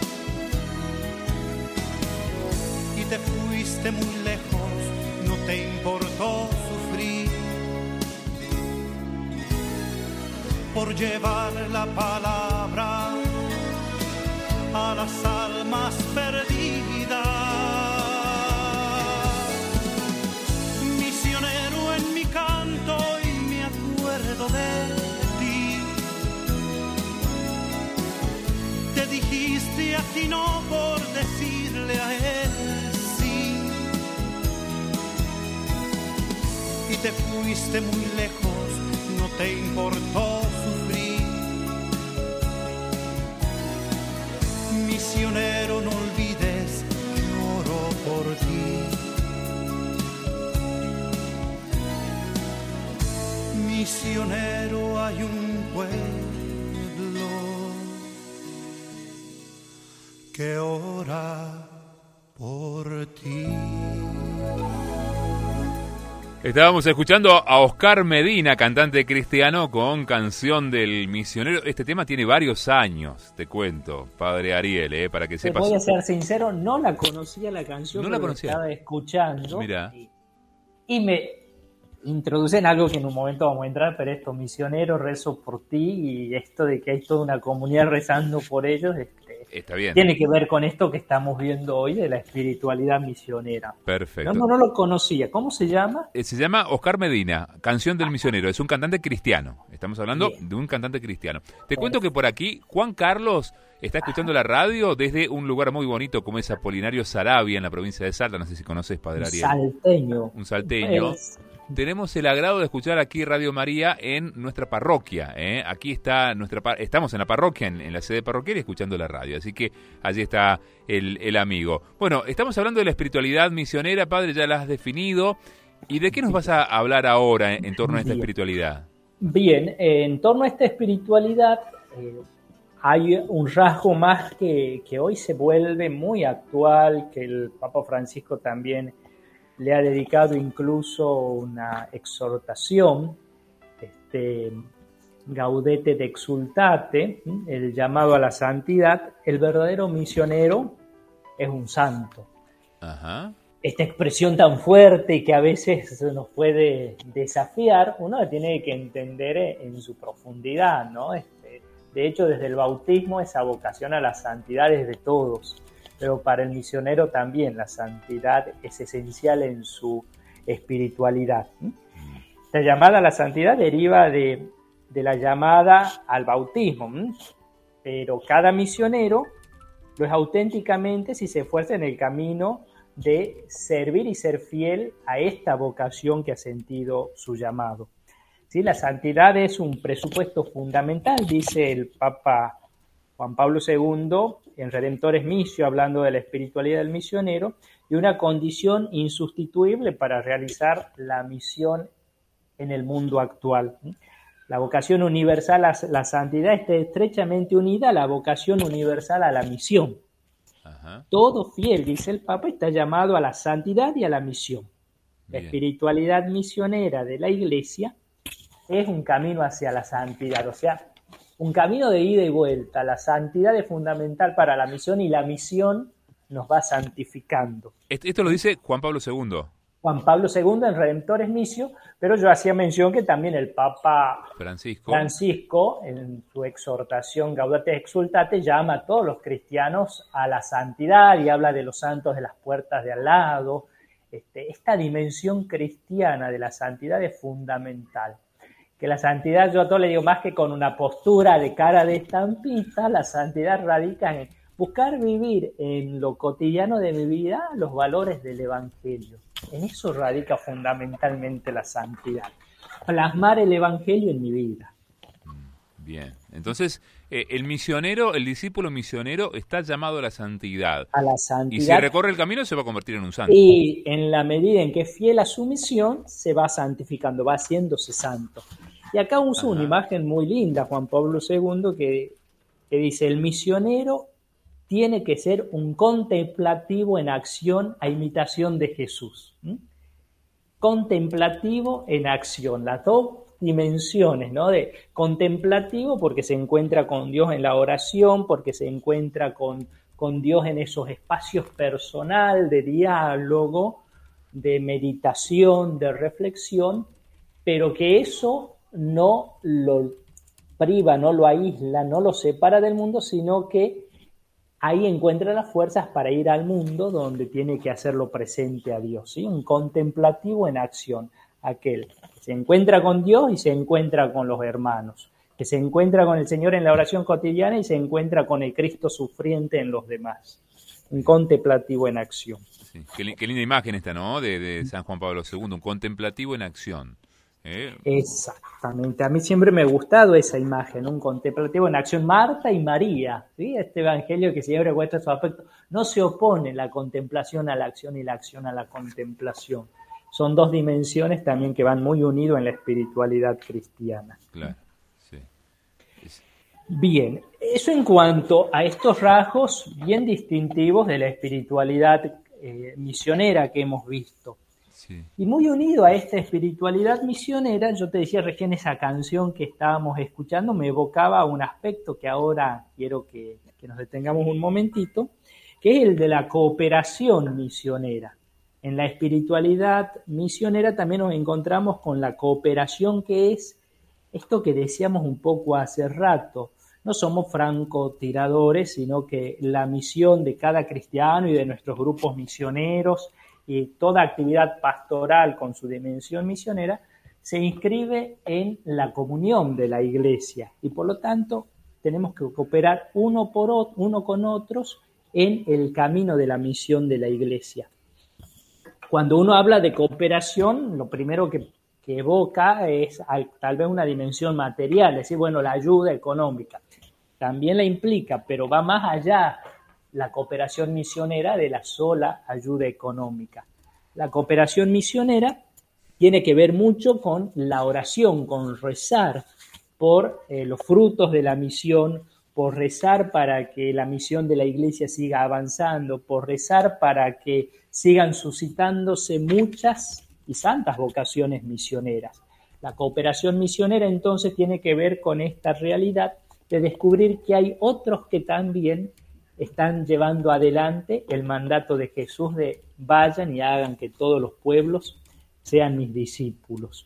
S3: Y te fuiste muy lejos, no te importó sufrir por llevar la palabra a las almas perdidas. Misionero, en mi canto y me acuerdo de ti. Te dijiste a ti no por decirle a él sí. Y te fuiste muy lejos, no te importó sufrir Misionero, no olvides que oro por ti. Misionero, hay un pueblo que ora por ti.
S1: Estábamos escuchando a Oscar Medina, cantante cristiano, con Canción del Misionero. Este tema tiene varios años, te cuento, padre Ariel, para que sepas.
S2: Voy a ser sincero, no la conocía la canción,
S1: no la conocía.
S2: Estaba escuchando.
S1: Mirá.
S2: Y me introduce en algo que en un momento vamos a entrar, pero esto, misionero, rezo por ti, y esto de que hay toda una comunidad rezando por ellos,
S1: está bien.
S2: Tiene que ver con esto que estamos viendo hoy de la espiritualidad misionera.
S1: Perfecto.
S2: No lo conocía. ¿Cómo se llama?
S1: Se llama Oscar Medina, Canción del Misionero. Es un cantante cristiano. Estamos hablando
S2: Bien.
S1: de un cantante cristiano. Te cuento que por aquí Juan Carlos está escuchando la radio desde un lugar muy bonito como es Apolinario Saravia, en la provincia de Salta. No sé si conoces, padre Ariel.
S2: Salteño.
S1: Un salteño. Tenemos el agrado de escuchar aquí Radio María en nuestra parroquia. Aquí está estamos en la parroquia, en la sede parroquial, y escuchando la radio. Así que allí está el amigo. Bueno, estamos hablando de la espiritualidad misionera, padre, ya la has definido. ¿Y de qué nos vas a hablar ahora en torno a esta espiritualidad?
S2: Bien, en torno a esta espiritualidad hay un rasgo más que hoy se vuelve muy actual, que el Papa Francisco también le ha dedicado incluso una exhortación, Gaudete de Exultate, el llamado a la santidad. El verdadero misionero es un santo.
S1: Ajá.
S2: Esta expresión tan fuerte y que a veces nos puede desafiar, uno la tiene que entender en su profundidad, ¿no? De hecho, desde el bautismo, esa vocación a la santidad es de todos. Pero para el misionero también la santidad es esencial en su espiritualidad. La llamada a la santidad deriva de la llamada al bautismo, pero cada misionero lo es auténticamente si se esfuerza en el camino de servir y ser fiel a esta vocación que ha sentido su llamado. ¿Sí? La santidad es un presupuesto fundamental, dice el Papa Juan Pablo II en Redemptores Missio, hablando de la espiritualidad del misionero, y una condición insustituible para realizar la misión en el mundo actual. La vocación universal a la santidad está estrechamente unida a la vocación universal a la misión. Ajá. Todo fiel, dice el Papa, está llamado a la santidad y a la misión. La espiritualidad misionera de la Iglesia es un camino hacia la santidad, o sea, un camino de ida y vuelta. La santidad es fundamental para la misión y la misión nos va santificando.
S1: Esto lo dice Juan Pablo II.
S2: Juan Pablo II en Redemptores Missio, pero yo hacía mención que también el Papa Francisco en su exhortación Gaudete Exultate llama a todos los cristianos a la santidad y habla de los santos de las puertas de al lado. Esta dimensión cristiana de la santidad es fundamental. Que la santidad, yo a todos le digo, más que con una postura de cara de estampita, la santidad radica en buscar vivir en lo cotidiano de mi vida los valores del Evangelio. En eso radica fundamentalmente la santidad. Plasmar el Evangelio en mi vida.
S1: Bien, entonces el misionero, el discípulo misionero está llamado a la santidad.
S2: A la santidad.
S1: Y si recorre el camino se va a convertir en un santo.
S2: Y en la medida en que es fiel a su misión, se va santificando, va haciéndose santo. Y acá uso una imagen muy linda, Juan Pablo II, que dice, el misionero tiene que ser un contemplativo en acción a imitación de Jesús. Contemplativo en acción, las dos dimensiones, ¿no? De contemplativo porque se encuentra con Dios en la oración, porque se encuentra con Dios en esos espacios personal, de diálogo, de meditación, de reflexión, pero que eso no lo priva, no lo aísla, no lo separa del mundo, sino que ahí encuentra las fuerzas para ir al mundo donde tiene que hacerlo presente a Dios, ¿sí? Un contemplativo en acción, aquel que se encuentra con Dios y se encuentra con los hermanos, que se encuentra con el Señor en la oración cotidiana y se encuentra con el Cristo sufriente en los demás. Un contemplativo en acción.
S1: Sí, qué linda imagen esta, ¿no? De San Juan Pablo II, un contemplativo en acción.
S2: Exactamente. A mí siempre me ha gustado esa imagen, un contemplativo en acción, Marta y María, ¿sí? Este evangelio que siempre muestra su aspecto. No se opone la contemplación a la acción y la acción a la contemplación. Son dos dimensiones también que van muy unidos en la espiritualidad cristiana.
S1: Claro, sí.
S2: Bien, eso en cuanto a estos rasgos bien distintivos de la espiritualidad misionera que hemos visto.
S1: Sí.
S2: Y muy unido a esta espiritualidad misionera, yo te decía recién esa canción que estábamos escuchando me evocaba un aspecto que ahora quiero que nos detengamos un momentito, que es el de la cooperación misionera. En la espiritualidad misionera también nos encontramos con la cooperación, que es esto que decíamos un poco hace rato. No somos francotiradores, sino que la misión de cada cristiano y de nuestros grupos misioneros y toda actividad pastoral con su dimensión misionera se inscribe en la comunión de la Iglesia y por lo tanto tenemos que cooperar uno con otros en el camino de la misión de la Iglesia. Cuando uno habla de cooperación, lo primero que evoca es tal vez una dimensión material, es decir, bueno, la ayuda económica. También la implica, pero va más allá la cooperación misionera de la sola ayuda económica. La cooperación misionera tiene que ver mucho con la oración, con rezar por los frutos de la misión, por rezar para que la misión de la Iglesia siga avanzando, por rezar para que sigan suscitándose muchas y santas vocaciones misioneras. La cooperación misionera entonces tiene que ver con esta realidad de descubrir que hay otros que también están llevando adelante el mandato de Jesús de vayan y hagan que todos los pueblos sean mis discípulos.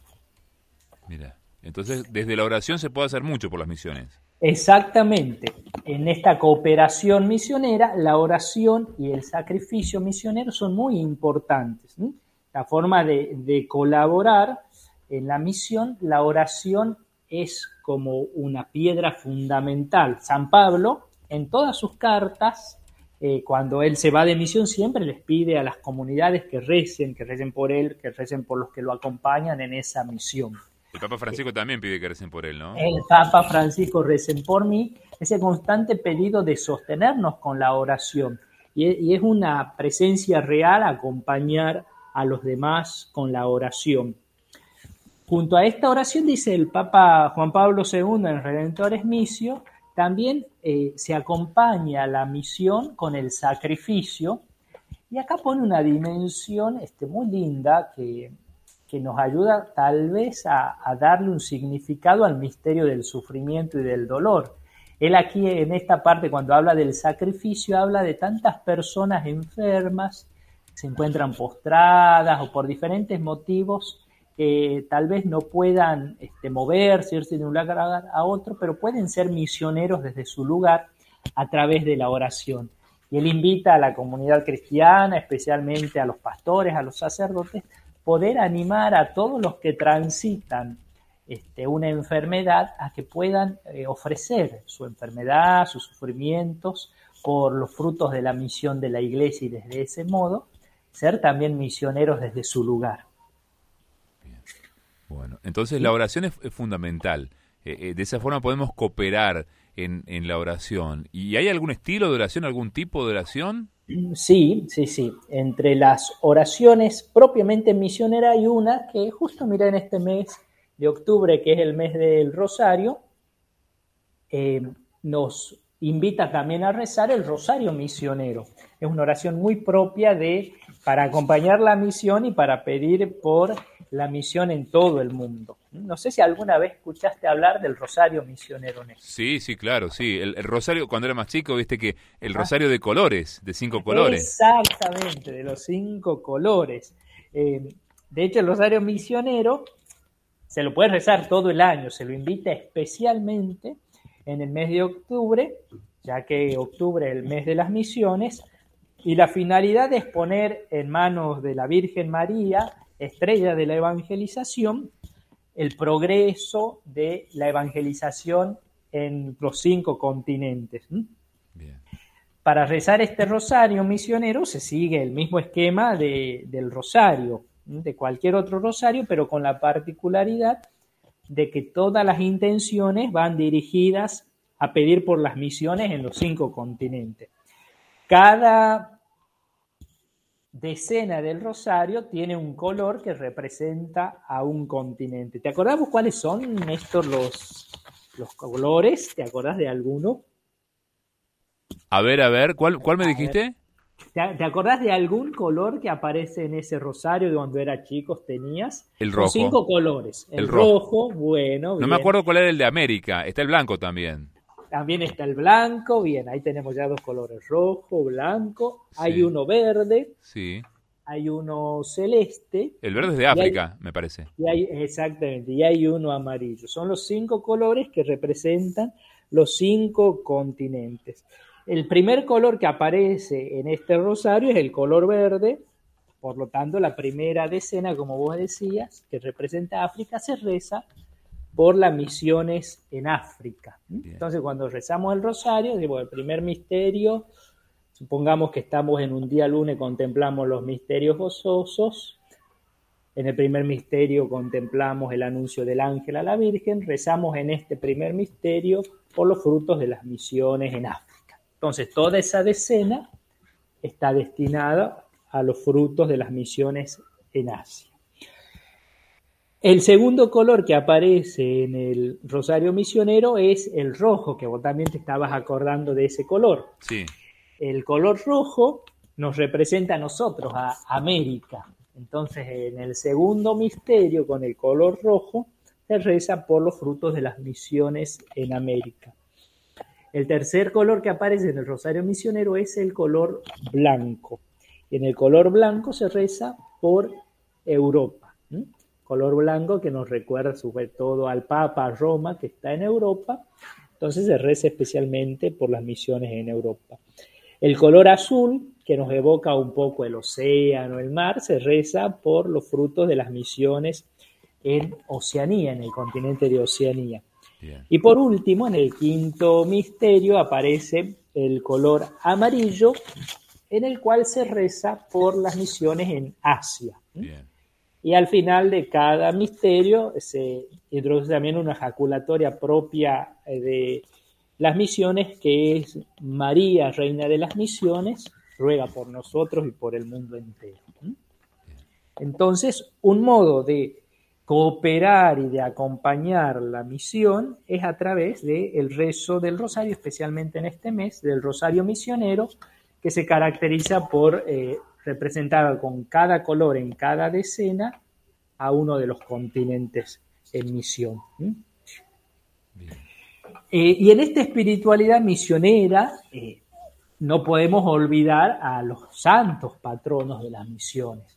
S1: Mira, entonces desde la oración se puede hacer mucho por las misiones.
S2: Exactamente. En esta cooperación misionera, la oración y el sacrificio misionero son muy importantes. La forma de colaborar en la misión, la oración es como una piedra fundamental. San Pablo, en todas sus cartas, cuando él se va de misión, siempre les pide a las comunidades que recen por él, que recen por los que lo acompañan en esa misión.
S1: El Papa Francisco también pide que recen por él, ¿no?
S2: El Papa Francisco, recen por mí, ese constante pedido de sostenernos con la oración. Y es una presencia real acompañar a los demás con la oración. Junto a esta oración, dice el Papa Juan Pablo II en Redentores Missio, también se acompaña la misión con el sacrificio, y acá pone una dimensión muy linda que nos ayuda tal vez a darle un significado al misterio del sufrimiento y del dolor. Él aquí en esta parte, cuando habla del sacrificio, habla de tantas personas enfermas que se encuentran postradas o por diferentes motivos que tal vez no puedan moverse, irse de un lugar a otro, pero pueden ser misioneros desde su lugar a través de la oración. Y él invita a la comunidad cristiana, especialmente a los pastores, a los sacerdotes, poder animar a todos los que transitan una enfermedad a que puedan ofrecer su enfermedad, sus sufrimientos por los frutos de la misión de la Iglesia y desde ese modo ser también misioneros desde su lugar.
S1: Bueno, entonces la oración es fundamental. De esa forma podemos cooperar en la oración. ¿Y hay algún estilo de oración, algún tipo de oración?
S2: Sí. Entre las oraciones propiamente misioneras hay una que justo, mira, en este mes de octubre, que es el mes del Rosario, nos invita también a rezar el Rosario Misionero. Es una oración muy propia para acompañar la misión y para pedir por la misión en todo el mundo. No sé si alguna vez escuchaste hablar del Rosario Misionero, Néstor.
S1: Sí, claro, sí. El rosario, cuando era más chico, viste que el rosario de colores, de 5 colores.
S2: Exactamente, de los 5 colores. De hecho, el Rosario Misionero se lo puede rezar todo el año, se lo invita especialmente en el mes de octubre, ya que octubre es el mes de las misiones, y la finalidad es poner en manos de la Virgen María, estrella de la evangelización, el progreso de la evangelización en los 5 continentes.
S1: Bien.
S2: Para rezar este rosario misionero se sigue el mismo esquema del rosario. de cualquier otro rosario, pero con la particularidad de que todas las intenciones van dirigidas a pedir por las misiones en los 5 continentes. Cada decena del rosario tiene un color que representa a un continente. ¿Te acordás vos cuáles son, Néstor, los colores? ¿Te acordás de alguno?
S1: A ver, ¿cuál me dijiste?
S2: ¿Te acordás de algún color que aparece en ese rosario de cuando eras chicos tenías?
S1: El rojo.
S2: Son 5 colores. El rojo, bueno, bien.
S1: No me acuerdo cuál era el de América. Está el blanco también.
S2: También está el blanco, bien, ahí tenemos ya 2 colores, rojo, blanco.
S1: Sí.
S2: Hay uno verde.
S1: Sí.
S2: Hay uno celeste.
S1: El verde es de África, me parece.
S2: Exactamente, y hay uno amarillo. Son los 5 colores que representan los 5 continentes. El primer color que aparece en este rosario es el color verde, por lo tanto la primera decena, como vos decías, que representa África, se reza por las misiones en África. Bien. Entonces cuando rezamos el rosario, digo, el primer misterio, supongamos que estamos en un día lunes, contemplamos los misterios gozosos. En el primer misterio contemplamos el anuncio del ángel a la Virgen, rezamos en este primer misterio por los frutos de las misiones en África. Entonces, toda esa decena está destinada a los frutos de las misiones en Asia. El segundo color que aparece en el rosario misionero es el rojo, que vos también te estabas acordando de ese color.
S1: Sí.
S2: El color rojo nos representa a nosotros, a América. Entonces, en el segundo misterio, con el color rojo, se reza por los frutos de las misiones en América. El tercer color que aparece en el rosario misionero es el color blanco. En el color blanco se reza por Europa. Color blanco que nos recuerda sobre todo al Papa, a Roma, que está en Europa. Entonces se reza especialmente por las misiones en Europa. El color azul, que nos evoca un poco el océano, el mar, se reza por los frutos de las misiones en Oceanía, en el continente de Oceanía. Bien. Y por último, en el quinto misterio aparece el color amarillo, en el cual se reza por las misiones en Asia. Bien. Y al final de cada misterio se introduce también una ejaculatoria propia de las misiones, que es María, Reina de las Misiones, ruega por nosotros y por el mundo entero. Entonces, un modo de cooperar y de acompañar la misión es a través del rezo del rosario, especialmente en este mes, del rosario misionero, que se caracteriza por representar con cada color en cada decena a uno de los continentes en misión. Y en esta espiritualidad misionera no podemos olvidar a los santos patronos de las misiones.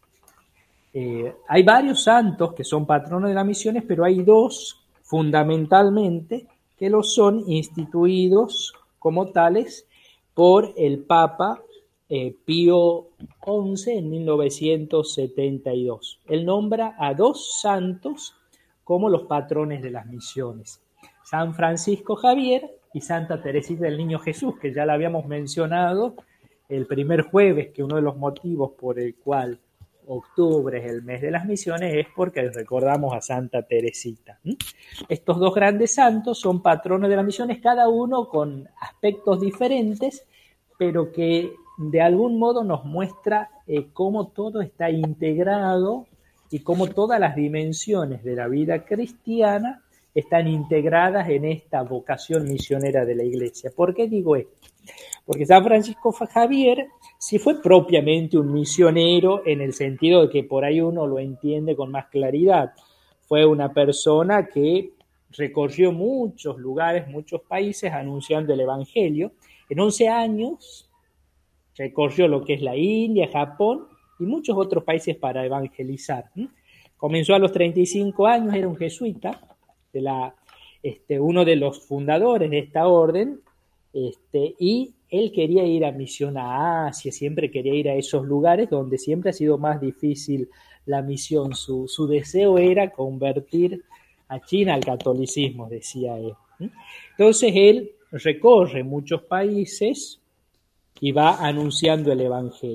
S2: Hay varios santos que son patronos de las misiones, pero hay 2 fundamentalmente que los son instituidos como tales por el Papa Pío XI en 1972. Él nombra a 2 santos como los patrones de las misiones: San Francisco Javier y Santa Teresita del Niño Jesús, que ya la habíamos mencionado el primer jueves, que uno de los motivos por el cual octubre es el mes de las misiones es porque recordamos a Santa Teresita. Estos 2 grandes santos son patronos de las misiones, cada uno con aspectos diferentes, pero que de algún modo nos muestra cómo todo está integrado y cómo todas las dimensiones de la vida cristiana están integradas en esta vocación misionera de la Iglesia. ¿Por qué digo esto? Porque San Francisco Javier sí fue propiamente un misionero en el sentido de que por ahí uno lo entiende con más claridad. Fue una persona que recorrió muchos lugares, muchos países anunciando el Evangelio. En 11 años recorrió lo que es la India, Japón y muchos otros países para evangelizar. Comenzó a los 35 años, era un jesuita, uno de los fundadores de esta orden, y él quería ir a misión a Asia, siempre quería ir a esos lugares donde siempre ha sido más difícil la misión. Su deseo era convertir a China al catolicismo, decía él. Entonces él recorre muchos países y va anunciando el Evangelio.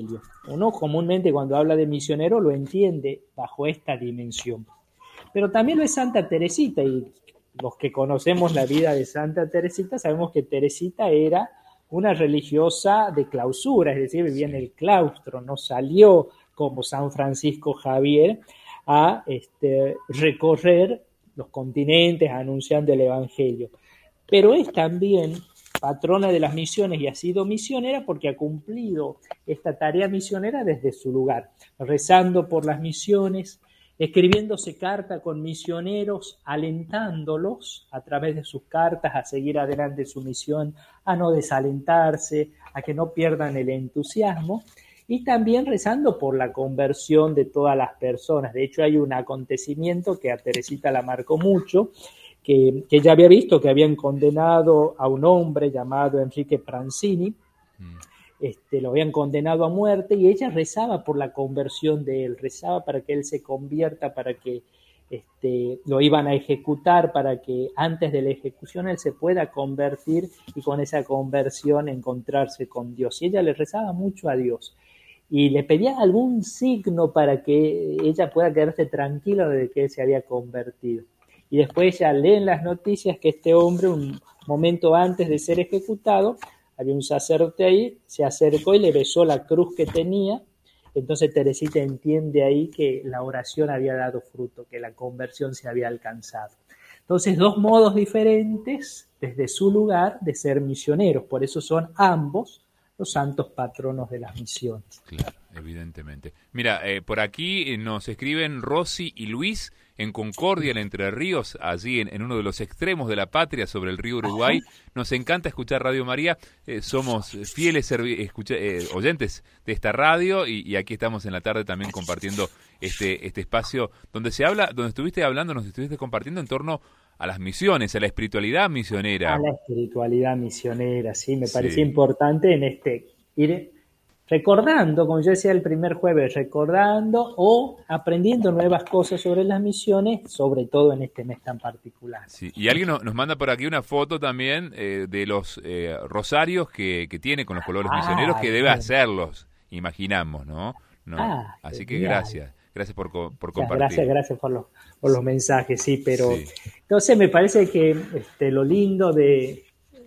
S2: uno comúnmente cuando habla de misionero lo entiende bajo esta dimensión. Pero también lo es Santa Teresita, y los que conocemos la vida de Santa Teresita sabemos que Teresita era una religiosa de clausura, es decir, vivía en el claustro, no salió como San Francisco Javier a recorrer los continentes anunciando el Evangelio. Pero es también patrona de las misiones y ha sido misionera porque ha cumplido esta tarea misionera desde su lugar, rezando por las misiones, escribiéndose carta con misioneros, alentándolos a través de sus cartas a seguir adelante su misión, a no desalentarse, a que no pierdan el entusiasmo, y también rezando por la conversión de todas las personas. De hecho, hay un acontecimiento que a Teresita la marcó mucho, que ella había visto que habían condenado a un hombre llamado Enrique Pranzini, lo habían condenado a muerte, y ella rezaba por la conversión de él, rezaba para que él se convierta, para que lo iban a ejecutar, para que antes de la ejecución él se pueda convertir y con esa conversión encontrarse con Dios. Y ella le rezaba mucho a Dios y le pedía algún signo para que ella pueda quedarse tranquila de que él se había convertido. Y después ella lee en las noticias que este hombre, un momento antes de ser ejecutado, había un sacerdote ahí, se acercó y le besó la cruz que tenía. Entonces Teresita entiende ahí que la oración había dado fruto, que la conversión se había alcanzado. Entonces, dos modos diferentes desde su lugar de ser misioneros. Por eso son ambos los santos patronos de las misiones.
S1: Claro, evidentemente. Mira, por aquí nos escriben Rosy y Luis en Concordia, en Entre Ríos, allí en uno de los extremos de la patria, sobre el río Uruguay. Nos encanta escuchar Radio María, somos fieles oyentes de esta radio y aquí estamos en la tarde también compartiendo este espacio donde se habla, donde estuviste hablando, nos estuviste compartiendo en torno a las misiones, a la espiritualidad misionera.
S2: A la espiritualidad misionera, sí, me parecía importante en ir recordando, como yo decía el primer jueves, recordando o aprendiendo nuevas cosas sobre las misiones, sobre todo en este mes tan particular.
S1: Sí, y alguien nos manda por aquí una foto también de los rosarios que tiene con los colores misioneros, que debe hacerlos, imaginamos, ¿no? Así que gracias por compartir.
S2: Gracias por los mensajes, sí, pero entonces me parece que lo lindo de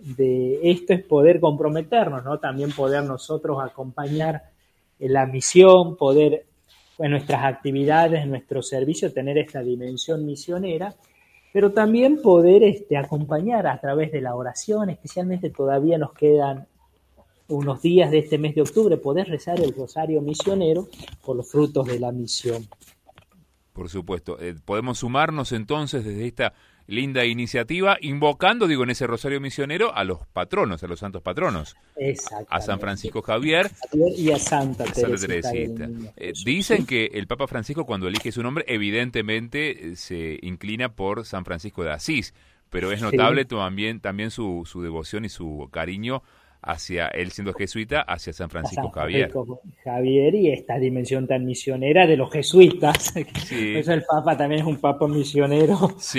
S2: esto es poder comprometernos, ¿no? También poder nosotros acompañar en la misión, poder en nuestras actividades, en nuestro servicio, tener esta dimensión misionera, pero también poder acompañar a través de la oración, especialmente todavía nos quedan unos días de este mes de octubre, poder rezar el rosario misionero por los frutos de la misión.
S1: Por supuesto. Podemos sumarnos entonces desde esta linda iniciativa, invocando, en ese rosario misionero a los patronos, a los santos patronos. A San Francisco Javier
S2: y a Santa Teresita.
S1: Dicen que el Papa Francisco, cuando elige su nombre, evidentemente se inclina por San Francisco de Asís, pero es notable también su devoción y su cariño hacia él, siendo jesuita, hacia San Francisco Javier.
S2: Y esta dimensión tan misionera de los jesuitas. Sí. Eso el Papa también es un Papa misionero,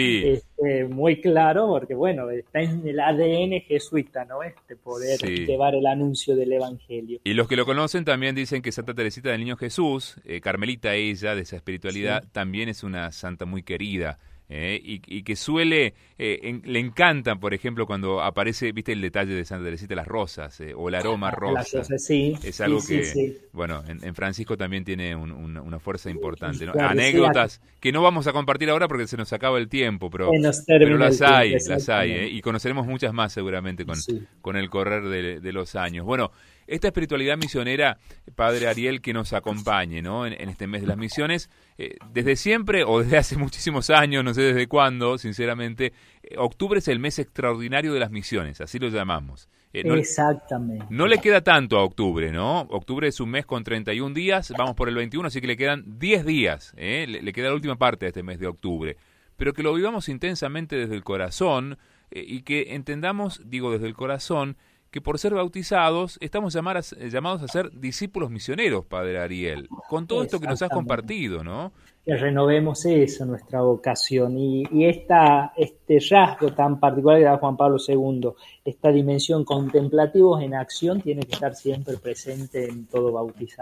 S2: muy claro, porque está en el ADN jesuita, ¿no? Poder llevar el anuncio del Evangelio.
S1: Y los que lo conocen también dicen que Santa Teresita del Niño Jesús, carmelita ella, de esa espiritualidad, también es una santa muy querida. Y que suele, le encantan, por ejemplo, cuando aparece, viste el detalle de Santa Teresita, las rosas, o el aroma rosa. Las rosas, es algo que, en Francisco también tiene una fuerza importante, ¿no? Claro, anécdotas que no vamos a compartir ahora porque se nos acaba el tiempo, pero las hay, y conoceremos muchas más seguramente con el correr de los años. Bueno, esta espiritualidad misionera, Padre Ariel, que nos acompañe, ¿no? en este mes de las misiones, desde siempre o desde hace muchísimos años, no sé desde cuándo, sinceramente, octubre es el mes extraordinario de las misiones, así lo llamamos.
S2: Exactamente.
S1: No le queda tanto a octubre, ¿no? Octubre es un mes con 31 días, vamos por el 21, así que le quedan 10 días, le queda la última parte de este mes de octubre. Pero que lo vivamos intensamente desde el corazón y que entendamos, desde el corazón, que por ser bautizados estamos llamados a ser discípulos misioneros, Padre Ariel, con todo esto que nos has compartido, ¿no?
S2: Que renovemos eso, nuestra vocación, y este rasgo tan particular que da Juan Pablo II, esta dimensión contemplativos en acción, tiene que estar siempre presente en todo bautizado.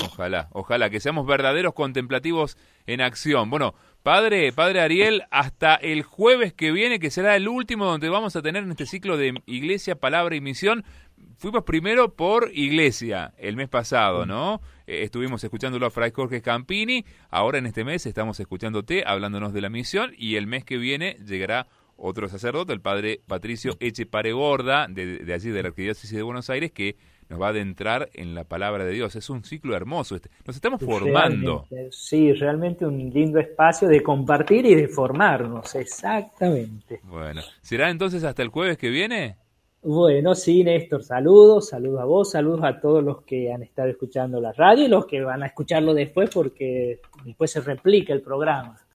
S1: Ojalá que seamos verdaderos contemplativos en acción. Bueno, padre Ariel, hasta el jueves que viene, que será el último donde vamos a tener en este ciclo de Iglesia, Palabra y Misión. Fuimos primero por Iglesia el mes pasado, ¿no? Estuvimos escuchándolo a Fray Jorge Campini. Ahora en este mes estamos escuchándote, hablándonos de la misión, y el mes que viene llegará otro sacerdote, el padre Patricio Echeparegorda, de allí de la Arquidiócesis de Buenos Aires, que nos va a adentrar en la palabra de Dios. Es un ciclo hermoso. Nos estamos formando.
S2: Sí, realmente un lindo espacio de compartir y de formarnos, exactamente.
S1: Bueno, ¿será entonces hasta el jueves que viene?
S2: Bueno, sí, Néstor, saludos a vos, saludos a todos los que han estado escuchando la radio y los que van a escucharlo después porque después se replica el programa.